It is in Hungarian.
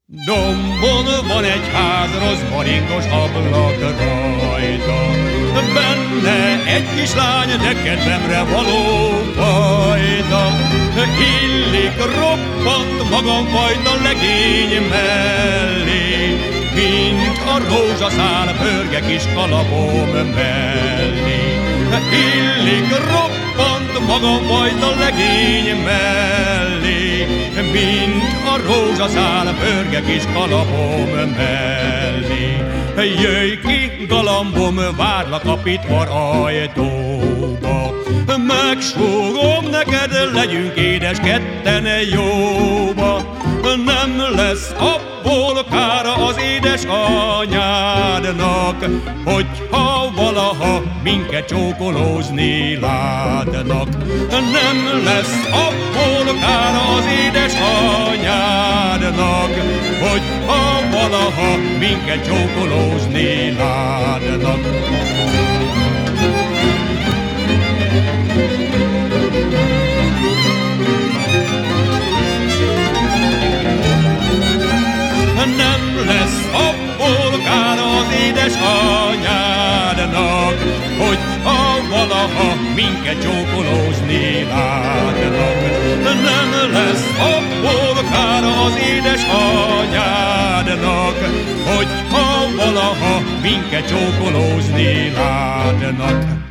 Dombon van egy ház, rozmaringos ablak rajta, benne egy kislány, de kedvemre való fajta. Illik roppant magamfajta legény mellé, mint a rózsaszál pörge kis kalapom mellé. Illik roppant magamfajta legény mellé, mint a rózsaszál pörge kis kalapom mellé. Jöjj ki, galambom, várlak a pitvar ajtóba, megsúgom neked, legyünk édes ketten jóba. Nem lesz abból kára az édesanyádnak, hogyha valaha minket csókolózni látnak. Nem lesz abból kára az édesanyádnak, hogyha valaha minket csókolózni látnak. Nem lesz abból kár az édesanyádnak, hogyha valaha minket csókolózni látnak. Nem lesz abból kár az édesanyádnak, hogyha valaha minket csókolózni látnak.